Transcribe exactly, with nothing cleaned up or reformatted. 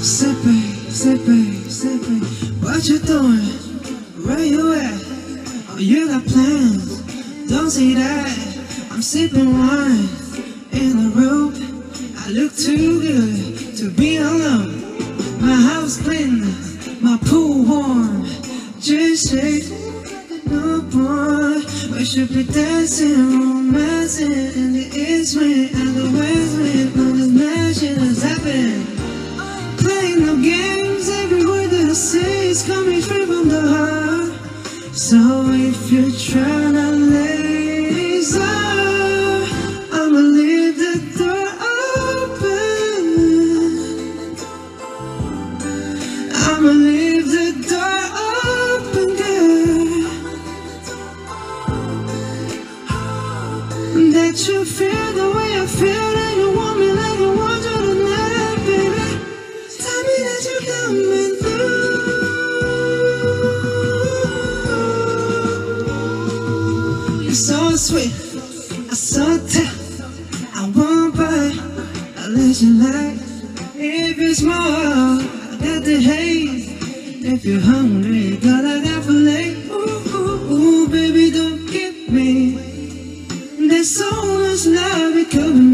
Sipping, sipping, sipping. What you doing? Where you at? Oh, you got plans? Don't say that. I'm sipping wine in the room. I look too good to be alone. My house clean, my pool warm. Just shake, no boy. We should be dancing, romancing in the east wind and the west wind. On this mansion is happening. Playing no games, every word that I say is coming straight from the heart. So if you're tryna laser, I'ma leave the door open. I'ma leave the door open, girl. That you feel the way I feel, that you want me like I want you tonight, baby. Tell me that you're coming through. You're so sweet, I'm so tough. I won't bite unless you like. If it's more, I got the haze. If you're hungry, girl, I got filet. Ooh, ooh, ooh, baby, don't get me. There's so much love it could be